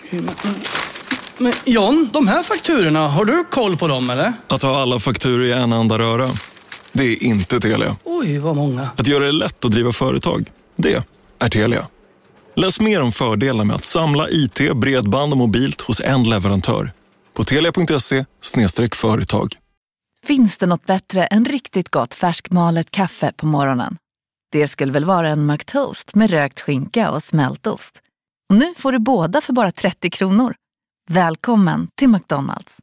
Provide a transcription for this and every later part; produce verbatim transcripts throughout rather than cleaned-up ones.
Men, men John, de här fakturorna, har du koll på dem eller? Att ha alla fakturor i en enda röra, det är inte Telia. Oj, vad många. Att göra det lätt att driva företag, det är Telia. Läs mer om fördelarna med att samla I T, bredband och mobilt hos en leverantör på telia punkt se slash företag. Finns det något bättre än riktigt gott färskmalet kaffe på morgonen? Det skulle väl vara en McToast med rökt skinka och smältost. Och nu får du båda för bara trettio kronor. Välkommen till McDonald's.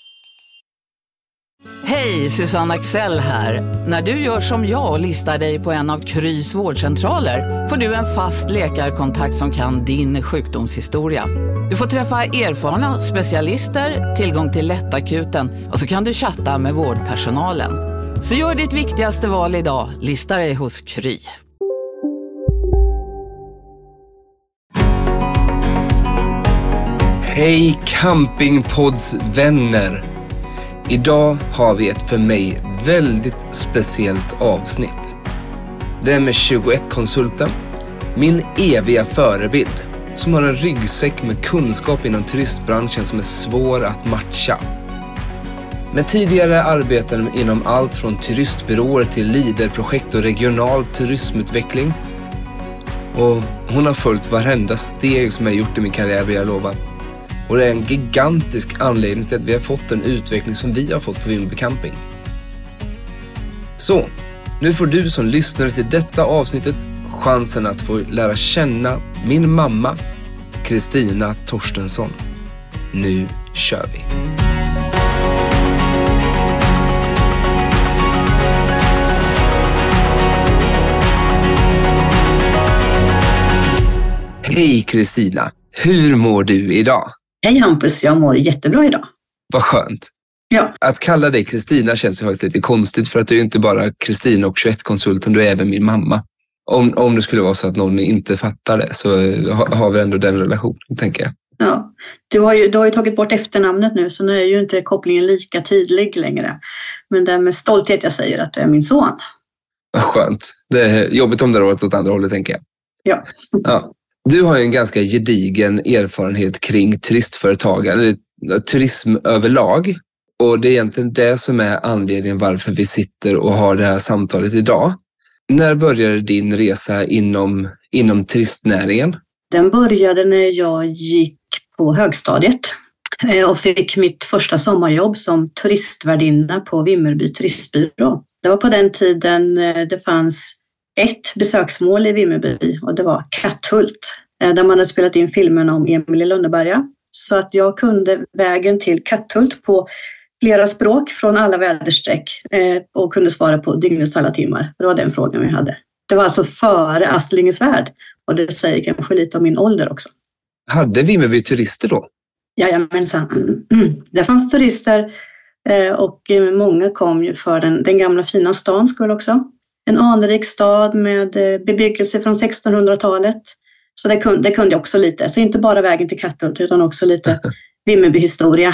Hej, Susanne Axel här. När du gör som jag och listar dig på en av Krys vårdcentraler får du en fast läkarkontakt som kan din sjukdomshistoria. Du får träffa erfarna specialister, tillgång till lättakuten och så kan du chatta med vårdpersonalen. Så gör ditt viktigaste val idag, lista dig hos Kry. Hej Campingpods vänner! Idag har vi ett för mig väldigt speciellt avsnitt. Det är med tjugoett-konsulten, min eviga förebild, som har en ryggsäck med kunskap inom turistbranschen som är svår att matcha. Med tidigare arbeten inom allt från turistbyråer till liderprojekt och regional turismutveckling. Och hon har följt varenda steg som jag gjort i min karriär, vill jag lova. Och det är en gigantisk anledning till att vi har fått den utveckling som vi har fått på Vimmerby Camping. Så, nu får du som lyssnar till detta avsnittet chansen att få lära känna min mamma, Kristina Torstensson. Nu kör vi! Hej Kristina, hur mår du idag? Hej Hampus, jag mår jättebra idag. Vad skönt. Ja. Att kalla dig Kristina känns ju faktiskt lite konstigt, för att du är inte bara Kristina och tjugoett-konsulten, du är även min mamma. Om, om det skulle vara så att någon inte fattar det, så har, har vi ändå den relationen, tänker jag. Ja, du har, ju, du har ju tagit bort efternamnet nu, så nu är ju inte kopplingen lika tydlig längre. Men det är med stolthet jag säger att du är min son. Vad skönt. Det är jobbigt om det har varit åt andra hållet, tänker jag. Ja. Ja. Du har ju en ganska gedigen erfarenhet kring turistföretagande, eller turism överlag. Och det är egentligen det som är anledningen varför vi sitter och har det här samtalet idag. När började din resa inom, inom turistnäringen? Den började när jag gick på högstadiet och fick mitt första sommarjobb som turistvärdinna på Vimmerby turistbyrå. Det var på den tiden det fanns ett besöksmål i Vimmerby och det var Katthult, där man hade spelat in filmerna om Emil i Lönneberga. Så att jag kunde vägen till Katthult på flera språk från alla väderstreck och kunde svara på dygnets alla timmar. Det var den frågan vi hade. Det var alltså före Astlingens värld, och det säger kanske lite om min ålder också. Hade Vimmerby turister då? Jajamensan. Det fanns turister och många kom ju för den, den gamla fina stan skulle också. En anrik stad med bebyggelse från sextonhundratalet. Så det kunde, det kunde jag också lite. Så inte bara vägen till Katthult utan också lite Vimmerby-historia.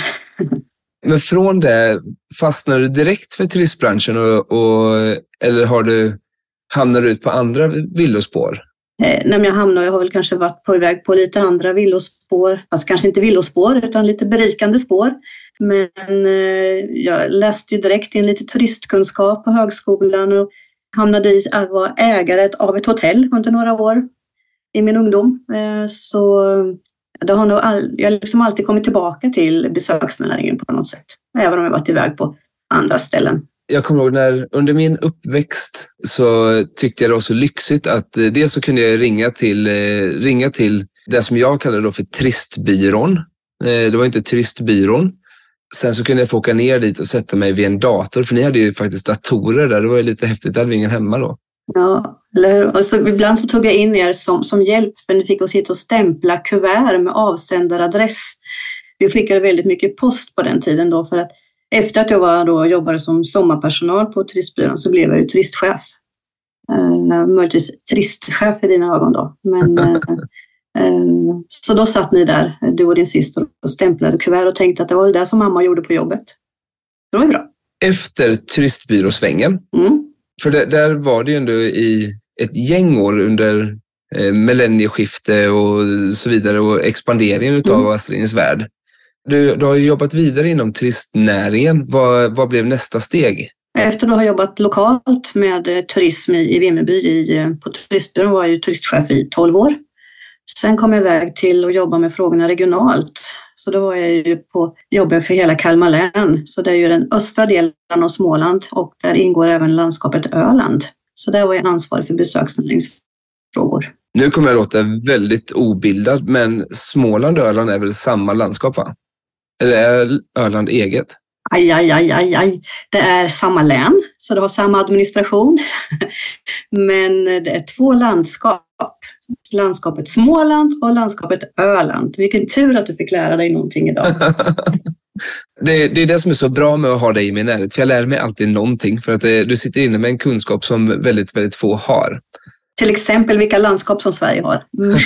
Men från det, fastnade du direkt för turistbranschen och, och, eller har du, hamnar du ut på andra villospår? Eh, nej, jag hamnar, jag har väl kanske varit på väg på lite andra villospår. Alltså kanske inte villospår utan lite berikande spår. Men eh, jag läste ju direkt in lite turistkunskap på högskolan och hamnade i att vara ägare av ett hotell under några år i min ungdom. Så det har nog all, jag har liksom alltid kommit tillbaka till besöksnäringen på något sätt. Även om jag varit iväg på andra ställen. Jag kommer ihåg när under min uppväxt så tyckte jag det var så lyxigt att dels så kunde jag ringa till, ringa till det som jag kallade då för turistbyrån. Det var inte turistbyrån. Sen så kunde jag få åka ner dit och sätta mig vid en dator. För ni hade ju faktiskt datorer där. Det var ju lite häftigt. Det hade vi ingen hemma då. Ja, eller, och så, ibland så tog jag in er som, som hjälp. För ni fick oss hit och stämpla kuvert med avsändaradress. Vi skickade väldigt mycket post på den tiden då. För att efter att jag var då, jobbade som sommarpersonal på turistbyrån så blev jag ju turistchef. Uh, möjligtvis turistchef i dina ögon då. Men... uh, Så då satt ni där, du och din syster, och stämplade kuvert och tänkte att det var det som mamma gjorde på jobbet. Det var bra. Efter turistbyråsvängen, mm. för det, där var det ju ändå i ett gäng år under eh, millennieskifte och så vidare och expanderingen utav mm. Astrid Värld. Du, du har ju jobbat vidare inom turistnäringen. Vad, vad blev nästa steg? Efter att ha jobbat lokalt med turism i, i Vimmerby i, på turistbyrån var jag ju turistchef i tolv år. Sen kom jag iväg till att jobba med frågorna regionalt. Så då var jag ju på jobbet för hela Kalmar län. Så det är ju den östra delen av Småland och där ingår även landskapet Öland. Så där var jag ansvarig för besöksnäringsfrågor. Nu kommer jag låta väldigt obildad, men Småland och Öland är väl samma landskap, va? Eller är Öland eget? Aj, aj, aj, aj, aj. Det är samma län, så det har samma administration. Men det är två landskap. Landskapet Småland och landskapet Öland. Vilken tur att du fick lära dig någonting idag. det, det är det som är så bra med att ha dig i min närhet. För jag lär mig alltid någonting. För att det, du sitter inne med en kunskap som väldigt, väldigt få har. Till exempel vilka landskap som Sverige har. Mm.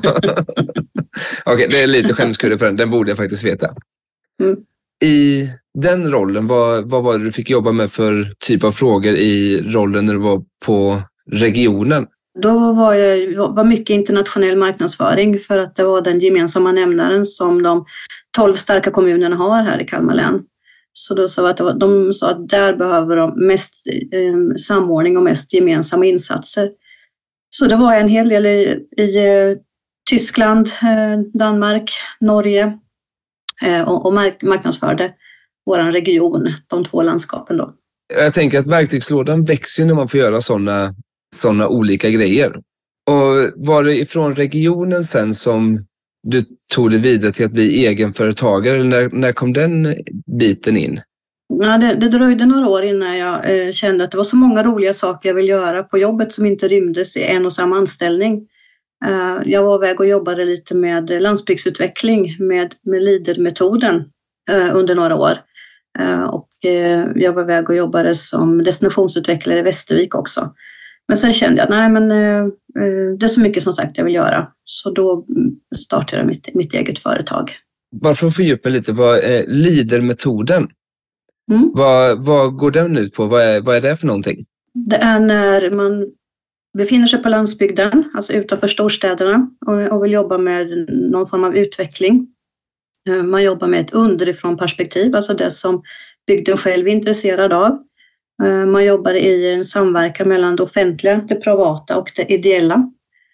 Okej, okay, det är lite skämskudde på den. Den borde jag faktiskt veta. Mm. I den rollen, vad, vad var det du fick jobba med för typ av frågor i rollen när du var på regionen? Då var jag var mycket internationell marknadsföring för att det var den gemensamma nämnaren som de tolv starka kommunerna har här i Kalmar län. Så då sa att det var, de sa att där behöver de mest eh, samordning och mest gemensamma insatser. Så det var en hel del i, i eh, Tyskland, eh, Danmark, Norge eh, och, och mark, marknadsförde vår region, de två landskapen då. Jag tänker att verktygslådan växer när man får göra sådana sådana olika grejer. Och var det ifrån regionen sen som du tog dig vidare till att bli egenföretagare? Eller när, när kom den biten in? Ja, det, det dröjde några år innan jag eh, kände att det var så många roliga saker jag vill göra på jobbet som inte rymdes i en och samma anställning. Eh, jag var iväg och jobbade lite med landsbygdsutveckling med, med Leader-metoden eh, under några år. Eh, och eh, jag var iväg och jobbade som destinationsutvecklare i Västervik också. Men sen kände jag, nej men eh, det är så mycket som sagt jag vill göra. Så då startade jag mitt, mitt eget företag. Bara för att fördjupa lite, vad är Leader-metoden? Mm. Vad, vad går den ut på? Vad är, vad är det för någonting? Det är när man befinner sig på landsbygden, alltså utanför storstäderna och, och vill jobba med någon form av utveckling. Man jobbar med ett underifrån perspektiv, alltså det som bygden själv är intresserad av. Man jobbar i en samverkan mellan det offentliga, det privata och det ideella.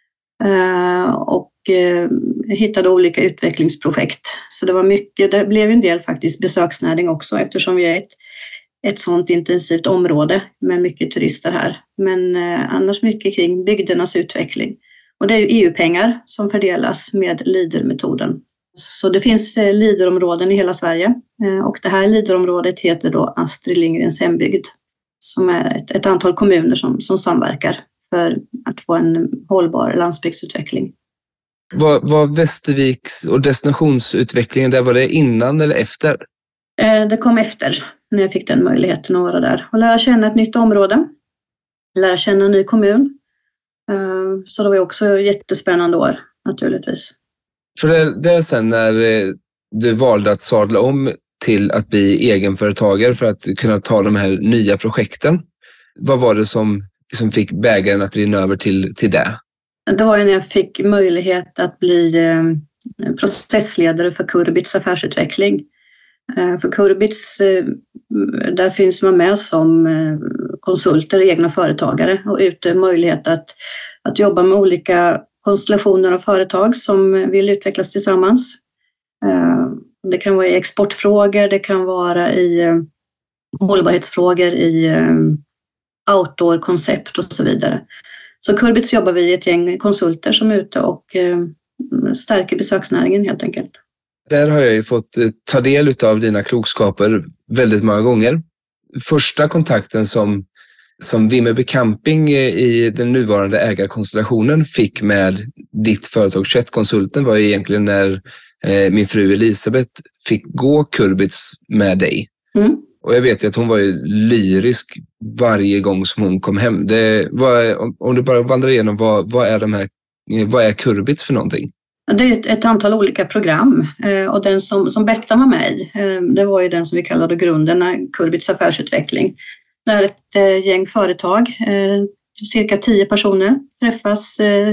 Och hittade olika utvecklingsprojekt. Så det var mycket, det blev en del faktiskt besöksnäring också eftersom vi är ett, ett sådant intensivt område med mycket turister här. Men annars mycket kring bygdernas utveckling. Och det är ju E U-pengar som fördelas med Leader-metoden. Så det finns Leader-områden i hela Sverige. Och det här Leader-området heter då Astrid Lindgrens hembygd. Som är ett, ett antal kommuner som, som samverkar för att få en hållbar landsbygdsutveckling. Var, var Västerviks och destinationsutvecklingen där, var det innan eller efter? Eh, det kom efter när jag fick den möjligheten att vara där. Och lära känna ett nytt område. Lära känna en ny kommun. Eh, så det var också jättespännande år naturligtvis. För det, det är sen när du valde att sadla om till att bli egenföretagare för att kunna ta de här nya projekten. Vad var det som, som fick bägaren att rinna över till, till det? Det var när jag fick möjlighet att bli eh, processledare för Kurbits affärsutveckling. Eh, för Kurbits, eh, där finns man med som eh, konsulter, egna företagare och ute möjlighet att, att jobba med olika konstellationer av företag som vill utvecklas tillsammans. Eh, Det kan vara i exportfrågor, det kan vara i eh, hållbarhetsfrågor, i eh, outdoor-koncept och så vidare. Så Kurbits jobbar vi i ett gäng konsulter som är ute och eh, stärker besöksnäringen helt enkelt. Där har jag ju fått eh, ta del av dina klokskaper väldigt många gånger. Första kontakten som, som Vimmerby Camping i den nuvarande ägarkonstellationen fick med ditt företag Köttkonsulten var ju egentligen när min fru Elisabeth fick gå Kurbits med dig. Mm. Och jag vet ju att hon var ju lyrisk varje gång som hon kom hem. Det var, om du bara vandrar igenom, vad, vad, är de här, vad är Kurbits för någonting? Det är ett, ett antal olika program. Och den som, som Bettan var med i, det var ju den som vi kallade grunden, Kurbits affärsutveckling. Det är ett gäng företag, cirka tio personer, träffas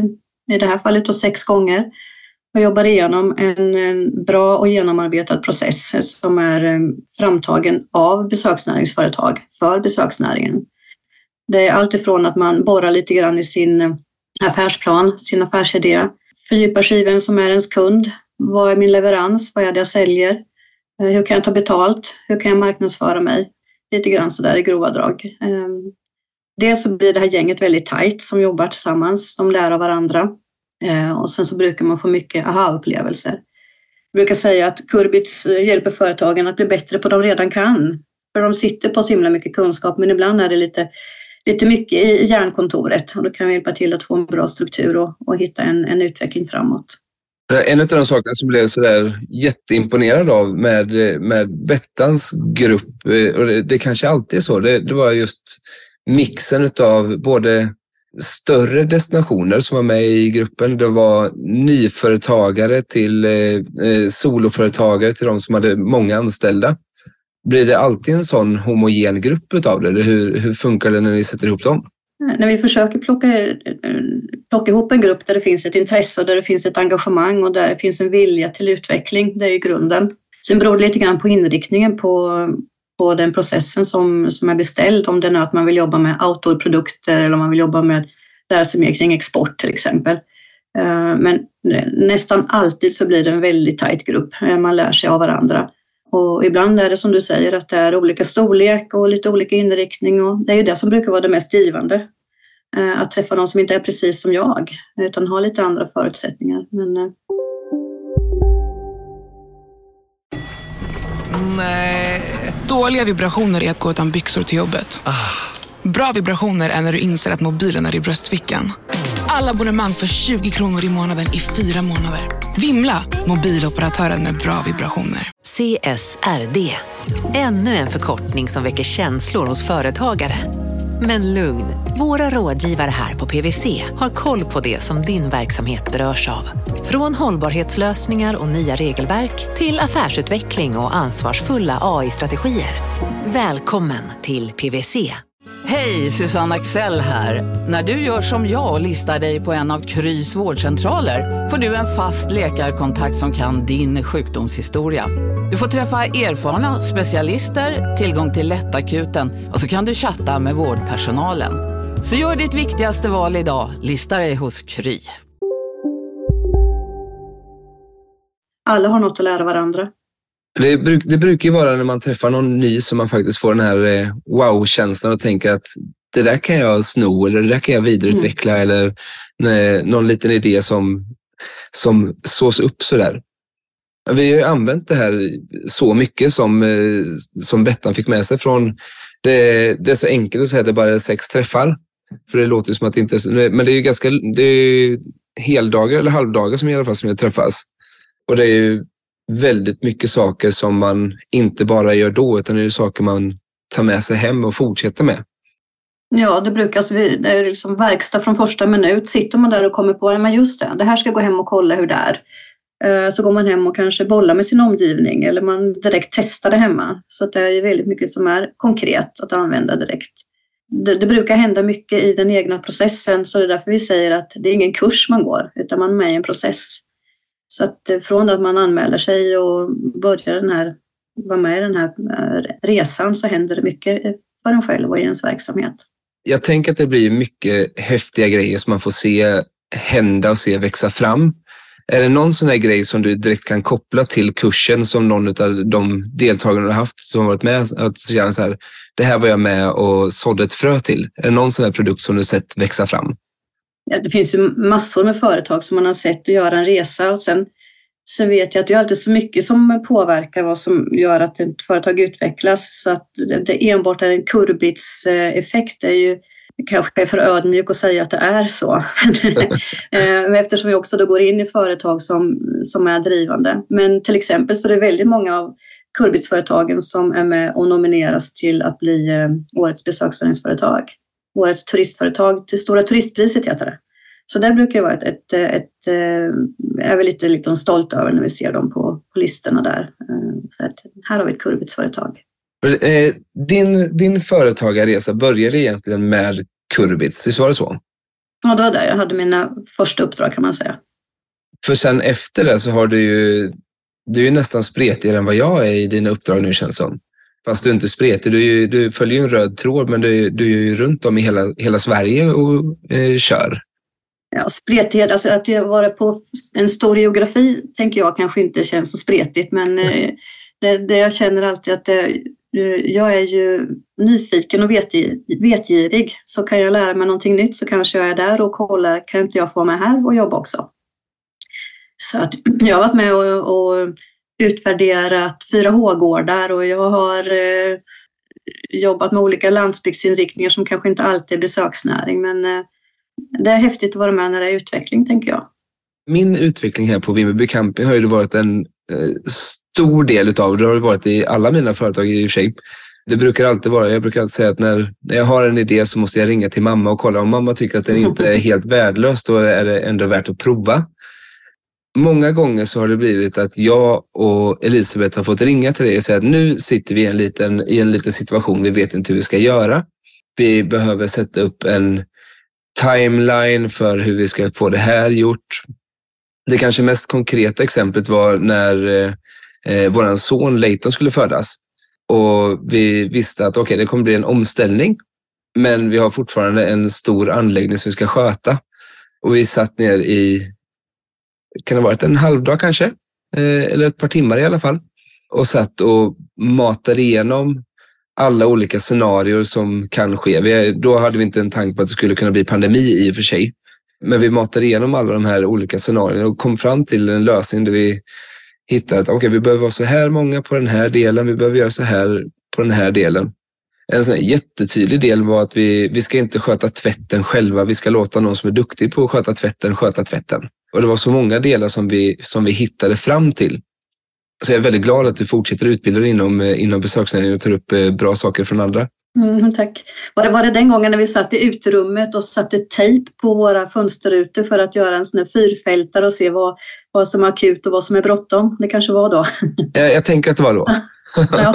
i det här fallet då sex gånger, och jobbar igenom en, en bra och genomarbetad process som är framtagen av besöksnäringsföretag för besöksnäringen. Det är allt ifrån att man borrar lite grann i sin affärsplan, sin affärsidé, fördjupar sig i vem som är ens kund, vad är min leverans, vad är det jag säljer, hur kan jag ta betalt, hur kan jag marknadsföra mig, lite grann så där i grova drag. Dels så blir det här gänget väldigt tajt som jobbar tillsammans, de lär av varandra, och sen så brukar man få mycket aha-upplevelser. Jag brukar säga att Curbits hjälper företagen att bli bättre på det de redan kan, för de sitter på så himla mycket kunskap, men ibland är det lite lite mycket i hjärnkontoret, och då kan vi hjälpa till att få en bra struktur och, och hitta en, en utveckling framåt. En av de sakerna som blev så där jätteimponerad av med, med Bettans grupp, och det, det kanske alltid är så, det, det var just mixen av både större destinationer som var med i gruppen, det var nyföretagare till eh, soloföretagare till de som hade många anställda. Blir det alltid en sån homogen grupp utav det? Eller hur, hur funkar det när ni sätter ihop dem? När vi försöker plocka, plocka ihop en grupp där det finns ett intresse och där det finns ett engagemang och där det finns en vilja till utveckling, det är ju grunden. Sen beror det lite grann på inriktningen på, på den processen som, som är beställd. Om det är att man vill jobba med outdoor-produkter eller om man vill jobba med lära sig mer kring export till exempel. Men nästan alltid så blir det en väldigt tajt grupp. Man lär sig av varandra. Och ibland är det som du säger att det är olika storlek och lite olika inriktning, och det är ju det som brukar vara det mest givande. Att träffa någon som inte är precis som jag utan har lite andra förutsättningar. Men... Nej. Dåliga vibrationer är att gå utan byxor till jobbet. Bra vibrationer är när du inser att mobilen är i bröstfickan. Alla abonnemang för tjugo kronor i månaden i fyra månader. Vimla, mobiloperatören med bra vibrationer. C S R D. Ännu en förkortning som väcker känslor hos företagare. Men lugn, våra rådgivare här på P W C har koll på det som din verksamhet berörs av. Från hållbarhetslösningar och nya regelverk till affärsutveckling och ansvarsfulla A I-strategier. Välkommen till P W C. Hej, Susanne Axel här. När du gör som jag och listar dig på en av Krys vårdcentraler får du en fast läkarkontakt som kan din sjukdomshistoria. Du får träffa erfarna specialister, tillgång till lättakuten och så kan du chatta med vårdpersonalen. Så gör ditt viktigaste val idag, lista dig hos Kry. Alla har något att lära varandra. Det, bruk, det brukar ju vara när man träffar någon ny som man faktiskt får den här eh, wow-känslan och tänker att det där kan jag sno eller det där kan jag vidareutveckla mm. eller nej, någon liten idé som, som sås upp sådär. Vi har ju använt det här så mycket som, eh, som Bettan fick med sig från det, det är så enkelt att säga att det bara är sex träffar. För det låter ju som att det inte är, men det är ju ganska, det är heldagar eller halvdagar som i alla fall som jag träffas. Och det är ju väldigt mycket saker som man inte bara gör då utan det är saker man tar med sig hem och fortsätter med. Ja, det brukar alltså, det är liksom verkstad från första minut. Sitter man där och kommer på, men just det, det här ska gå hem och kolla hur det är. Så går man hem och kanske bollar med sin omgivning eller man direkt testar det hemma. Så att det är väldigt mycket som är konkret att använda direkt. Det, det brukar hända mycket i den egna processen, så det är därför vi säger att det är ingen kurs man går utan man är med i en process. Så att från att man anmäler sig och börjar den här, vara med i den här resan så händer det mycket för en själv och i ens verksamhet. Jag tänker att det blir mycket häftiga grejer som man får se hända och se växa fram. Är det någon sån här grej som du direkt kan koppla till kursen som någon av de deltagarna har haft som har varit med att känna så här, det här var jag med och sådde ett frö till? Är det någon sån här produkt som du sett växa fram? Ja, det finns ju massor med företag som man har sett att göra en resa och sen, sen vet jag att det är alltid så mycket som påverkar vad som gör att ett företag utvecklas, så att det, det enbart är en Curbits effekt är ju kanske är för ödmjuk att säga att det är så. Men eftersom vi också då går in i företag som, som är drivande. Men till exempel så är det väldigt många av Curbits-företagen som är med och nomineras till att bli årets besöksnäringsföretag. Årets turistföretag till Stora turistpriset heter det. Så det brukar ju vara ett, ett, ett, ett är vi lite, lite stolt över när vi ser dem på, på listorna där. Så att här har vi ett Curbits-företag. Din, din företagarresa började egentligen med Curbits, visst var det så? Ja, det var där jag hade mina första uppdrag kan man säga. För sen efter det så har du ju, du är ju nästan spretigare än vad jag är i dina uppdrag nu känns som. Fast du är inte spretig, du, är ju, du följer ju en röd tråd men du, du är ju runt om i hela, hela Sverige och eh, kör. Ja, spretighet, alltså att jag var på en stor geografi tänker jag kanske inte känns så spretigt men eh, det, det jag känner alltid att det, jag är ju nyfiken och vetgirig, så kan jag lära mig någonting nytt så kanske jag är där och kollar, kan inte jag få mig här och jobba också. Så att jag har varit med och, och utvärderat fyra H-gårdar och jag har eh, jobbat med olika landsbygdsinriktningar som kanske inte alltid är besöksnäring, men eh, det är häftigt att vara med när det är utveckling tänker jag. Min utveckling här på Vimmerby Camping har ju varit en eh, stor del utav, det har varit i alla mina företag i och för sig. Det brukar alltid vara, jag brukar alltid säga att när, när jag har en idé så måste jag ringa till mamma och kolla om mamma tycker att den inte är helt värdelös, då är det ändå värt att prova. Många gånger så har det blivit att jag och Elisabeth har fått ringa till dig och säga att nu sitter vi i en liten, i en liten situation, vi vet inte hur vi ska göra. Vi behöver sätta upp en timeline för hur vi ska få det här gjort. Det kanske mest konkreta exemplet var när eh, våran son Leighton skulle födas. Och vi visste att okej, okay, det kommer bli en omställning. Men vi har fortfarande en stor anläggning som vi ska sköta. Och vi satt ner i, kan det ha varit en halvdag kanske? Eh, eller ett par timmar i alla fall. Och satt och matade igenom alla olika scenarier som kan ske. Vi, då hade vi inte en tanke på att det skulle kunna bli pandemi i och för sig. Men vi matade igenom alla de här olika scenarierna och kom fram till en lösning där vi hittade att okay, vi behöver vara så här många på den här delen, vi behöver göra så här på den här delen. En sån här jättetydlig del var att vi, vi ska inte sköta tvätten själva, vi ska låta någon som är duktig på att sköta tvätten sköta tvätten. Och det var så många delar som vi, som vi hittade fram till. Så jag är väldigt glad att du fortsätter utbilda dig inom, inom besöksnäringen och tar upp bra saker från andra. Mm, tack. Var det, var det den gången när vi satt i utrummet och satte tejp på våra fönsterrutor för att göra en sån här fyrfältare och se vad, vad som är akut och vad som är bråttom? Det kanske var då. Jag, jag tänker att det var då. Ja.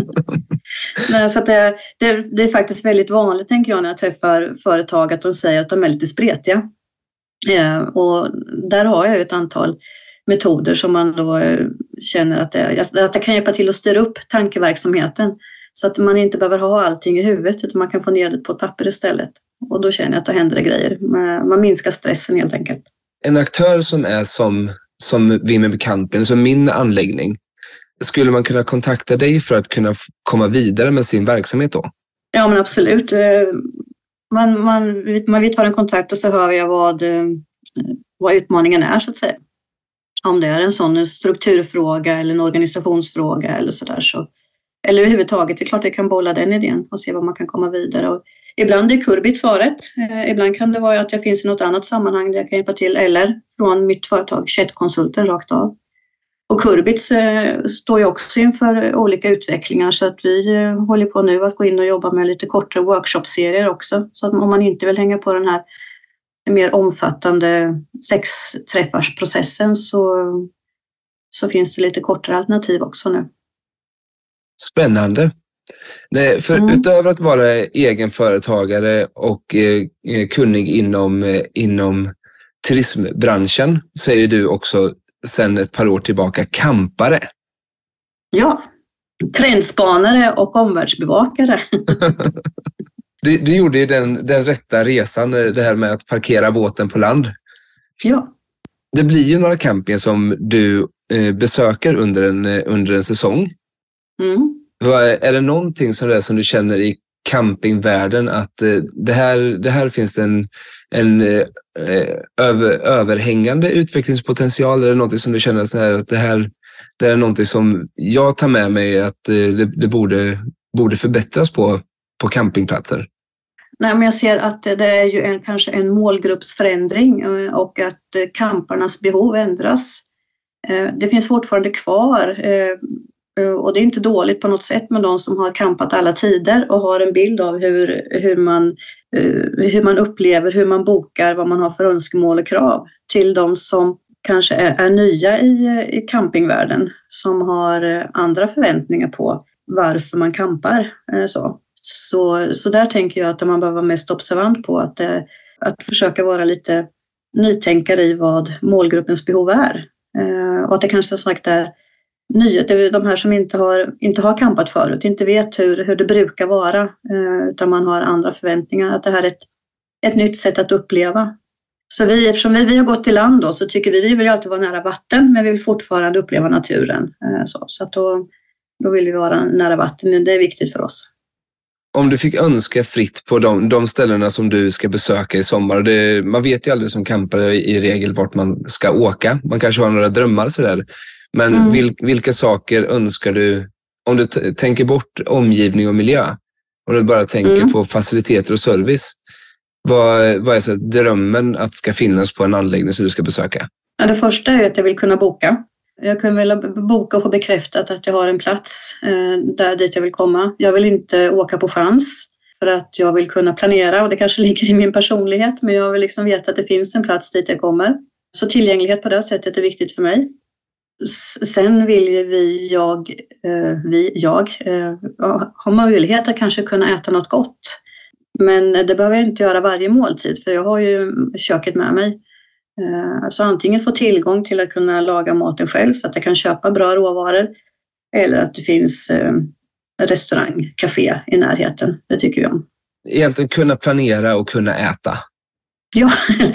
Nej, så att det, det, det är faktiskt väldigt vanligt tänker jag när jag träffar företag att de säger att de är lite spretiga. Ja, och där har jag ju ett antal metoder som man då känner att det, att det kan hjälpa till att styra upp tankeverksamheten. Så att man inte behöver ha allting i huvudet utan man kan få ner det på ett papper istället. Och då känner jag att det händer grejer. Man minskar stressen helt enkelt. En aktör som är som, som Vimmerby Camping, som min anläggning, skulle man kunna kontakta dig för att kunna komma vidare med sin verksamhet då? Ja men absolut. Man, man, man, vi tar en kontakt och så hör jag vad, vad utmaningen är så att säga. Om det är en sån strukturfråga eller en organisationsfråga eller sådär så. Eller överhuvudtaget, det är klart att jag kan bolla den idén och se vad man kan komma vidare. Och ibland är Kurbit svaret. Eh, ibland kan det vara att jag finns i något annat sammanhang där jag kan hjälpa till. Eller från mitt företag, Chat-konsulten rakt av. Och Kurbit eh, står ju också inför olika utvecklingar. Så att vi eh, håller på nu att gå in och jobba med lite kortare workshop-serier också. Så att om man inte vill hänga på den här mer omfattande sexträffarsprocessen så, så finns det lite kortare alternativ också nu. Spännande. Nej, för mm. utöver att vara egenföretagare och eh, kunnig inom, eh, inom turismbranschen så är ju du också sedan ett par år tillbaka campare. Ja, trendspanare och omvärldsbevakare. du, du gjorde ju den, den rätta resan, det här med att parkera båten på land. Ja. Det blir ju några campingar som du eh, besöker under en, under en säsong. Mm. Är det någonting som, det är som du känner i campingvärlden att eh, det, här, det här finns en, en eh, över, överhängande utvecklingspotential? Är det någonting som du känner så här, att det här det är någonting som jag tar med mig att eh, det, det borde, borde förbättras på, på campingplatser? Nej, men jag ser att det är ju en, kanske en målgruppsförändring och att camparnas behov ändras. Det finns fortfarande kvar. Och det är inte dåligt på något sätt med de som har campat alla tider och har en bild av hur, hur, man, hur man upplever, hur man bokar, vad man har för önskemål och krav till de som kanske är, är nya i, i campingvärlden som har andra förväntningar på varför man campar. Så, så, så där tänker jag att man behöver vara mest observant på att det, att försöka vara lite nytänkare i vad målgruppens behov är. Eh, och att det kanske sagt är nya, det är de här som inte har, inte har campat förut, inte vet hur, hur det brukar vara, eh, utan man har andra förväntningar. Att det här är ett, ett nytt sätt att uppleva. Så vi, eftersom vi, vi har gått i land då, så tycker vi vi vill alltid vara nära vatten, men vi vill fortfarande uppleva naturen. Eh, så så att då, då vill vi vara nära vatten, det är viktigt för oss. Om du fick önska fritt på de, de ställena som du ska besöka i sommar. Det, man vet ju aldrig som campare i regel vart man ska åka. Man kanske har några drömmar sådär. Men Mm. vil, vilka saker önskar du, om du t- tänker bort omgivning och miljö, och du bara tänker Mm. på faciliteter och service. Vad, vad är så drömmen att ska finnas på en anläggning som du ska besöka? Ja, det första är att jag vill kunna boka. Jag kan vilja boka och få bekräftat att jag har en plats eh, där dit jag vill komma. Jag vill inte åka på chans för att jag vill kunna planera, och det kanske ligger i min personlighet, men jag vill liksom veta att det finns en plats dit jag kommer. Så tillgänglighet på det sättet är viktigt för mig. S- sen vill vi, jag, eh, vi, jag eh, ha möjlighet att kanske kunna äta något gott. Men det behöver jag inte göra varje måltid, för jag har ju köket med mig. Så antingen få tillgång till att kunna laga maten själv så att jag kan köpa bra råvaror, eller att det finns restaurang, café i närheten. Det tycker jag om. Egentligen kunna planera och kunna äta. Ja.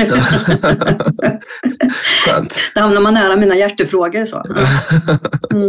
Skönt. Då hamnar man nära mina hjärtefrågor. Så. Mm.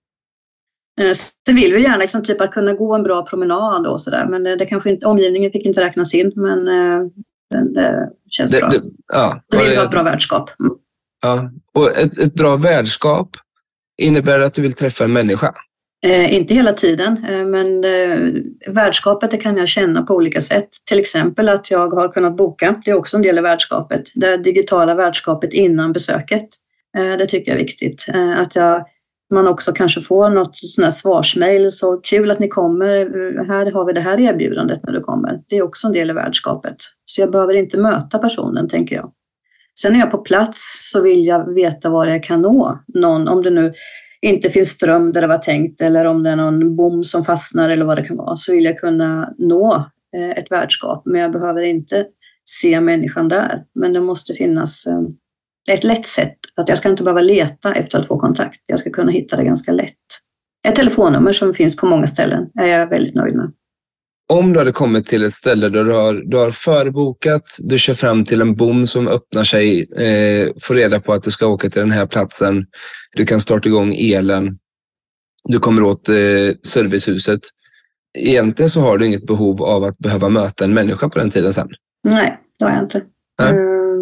Sen vill vi gärna liksom typ att kunna gå en bra promenad och sådär, men det kanske inte, omgivningen fick inte räknas in, men det, det känns det, bra. Det, ja, det vill vara ett bra värdskap. Mm. Ja, och ett, ett bra värdskap innebär att du vill träffa en människa. Eh, inte hela tiden, eh, men eh, värdskapet det kan jag känna på olika sätt. Till exempel att jag har kunnat boka, det är också en del av värdskapet. Det digitala värdskapet innan besöket, eh, det tycker jag är viktigt. Eh, att jag, man också kanske får något sån här svarsmail, så kul att ni kommer, här har vi det här erbjudandet när du kommer. Det är också en del av värdskapet. Så jag behöver inte möta personen, tänker jag. Sen när jag är på plats så vill jag veta var jag kan nå någon, om det nu inte finns ström där det var tänkt, eller om det är någon bom som fastnar eller vad det kan vara, så vill jag kunna nå ett värdskap. Men jag behöver inte se människan där. Men det måste finnas ett lätt sätt. Att jag ska inte behöva leta efter att få kontakt. Jag ska kunna hitta det ganska lätt. Ett telefonnummer som finns på många ställen är jag väldigt nöjd med. Om du hade kommit till ett ställe där du har, du har förbokat, du kör fram till en bom som öppnar sig, eh, får reda på att du ska åka till den här platsen, du kan starta igång elen, du kommer åt eh, servicehuset. Egentligen så har du inget behov av att behöva möta en människa på den tiden sen. Nej, det har jag inte. Nej.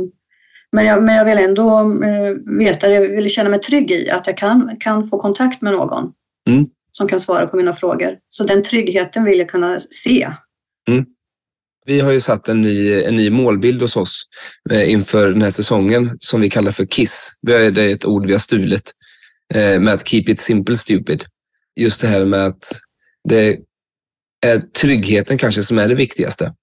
Men jag, men jag vill ändå veta, jag vill känna mig trygg i att jag kan, kan få kontakt med någon. Mm. Som kan svara på mina frågor. Så den tryggheten vill jag kunna se. Mm. Vi har ju satt en ny, en ny målbild hos oss eh, inför den här säsongen som vi kallar för KISS. Det är ett ord vi har stulit eh, med att keep it simple stupid. Just det här med att det är tryggheten kanske som är det viktigaste.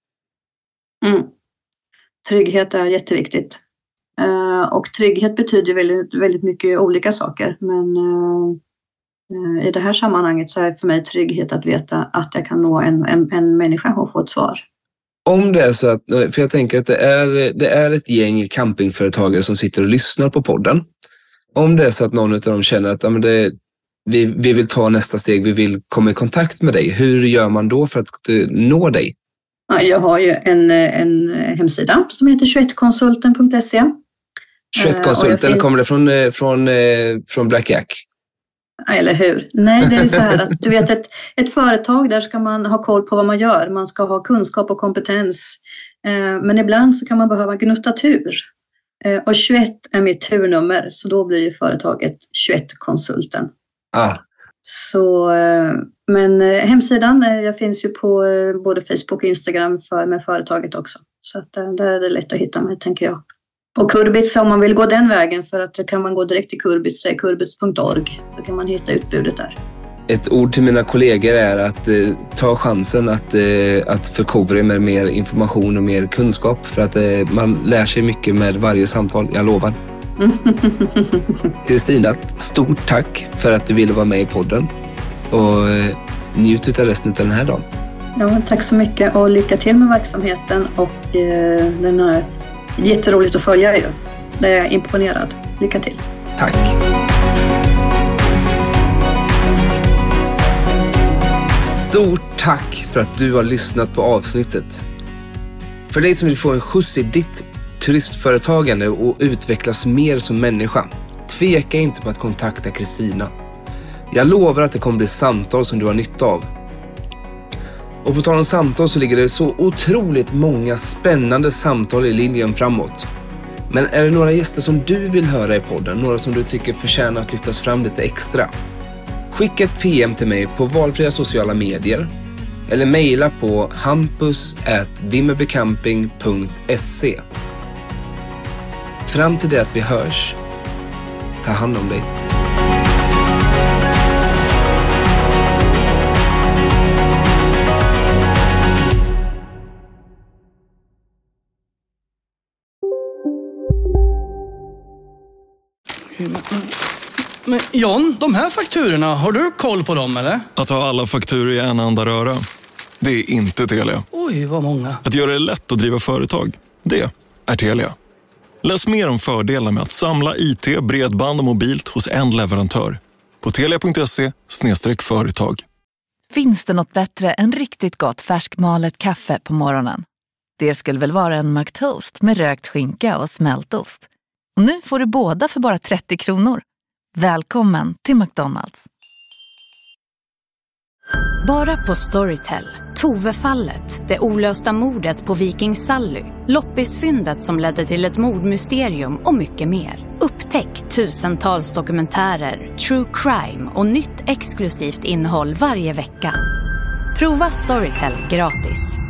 Mm. Trygghet är jätteviktigt. Uh, och trygghet betyder väldigt, väldigt mycket olika saker. Men uh, uh, i det här sammanhanget så är för mig trygghet att veta att jag kan nå en, en, en människa och få ett svar. Om det är så att, för jag tänker att det är, det är ett gäng campingföretagare som sitter och lyssnar på podden. Om det är så att någon av dem känner att ja, men det, vi, vi vill ta nästa steg, vi vill komma i kontakt med dig. Hur gör man då för att nå dig? Ja, jag har ju en, en hemsida som heter tjugoett konsulten punkt se. tjugoett konsulten, fin- kommer det från, från, från Black Jack? Eller hur? Nej, det är ju så här att du vet, ett, ett företag där ska man ha koll på vad man gör. Man ska ha kunskap och kompetens. Eh, men ibland så kan man behöva gnutta tur. Eh, och tjugoett är mitt turnummer, så då blir ju företaget tjugoett konsulten. Ah. Så, eh, men eh, hemsidan, eh, jag finns ju på eh, både Facebook och Instagram för, med företaget också. Så att, eh, där är det lätt att hitta mig, tänker jag. Och Kurbits, om man vill gå den vägen, för att kan man gå direkt till Kurbits, så är kurbits punkt org. Då kan man hitta utbudet där. Ett ord till mina kollegor är att eh, ta chansen att, eh, att förkovra med mer information och mer kunskap. För att eh, man lär sig mycket med varje samtal, jag lovar. Kristina, stort tack för att du ville vara med i podden. Och eh, njut av resten av den här dagen. Ja, tack så mycket och lycka till med verksamheten och eh, den är jätteroligt att följa ju. Det är jag imponerad. Lycka till. Tack. Stort tack för att du har lyssnat på avsnittet. För dig som vill få en skjuts i ditt turistföretagande och utvecklas mer som människa, tveka inte på att kontakta Kristina. Jag lovar att det kommer bli samtal som du har nytta av. Och på tal om samtal så ligger det så otroligt många spännande samtal i linjen framåt. Men är det några gäster som du vill höra i podden, några som du tycker förtjänar att lyftas fram lite extra? Skicka ett P M till mig på valfria sociala medier eller mejla på hampus at vimmerbycamping punkt se. Fram till det att vi hörs, ta hand om dig. Men John, de här fakturorna, har du koll på dem eller? Att ha alla fakturor i en enda röra, det är inte Telia. Oj, vad många. Att göra det lätt att driva företag, det är Telia. Läs mer om fördelar med att samla I T, bredband och mobilt hos en leverantör på telia punkt se slash företag. Finns det något bättre än riktigt gott färskmalet kaffe på morgonen? Det skulle väl vara en McToast med rökt skinka och smältost. Och nu får du båda för bara trettio kronor. Välkommen till McDonald's. Bara på Storytel. Tove-fallet, det olösta mordet på Viking Sally, loppisfyndet som ledde till ett mordmysterium och mycket mer. Upptäck tusentals dokumentärer, true crime och nytt exklusivt innehåll varje vecka. Prova Storytel gratis.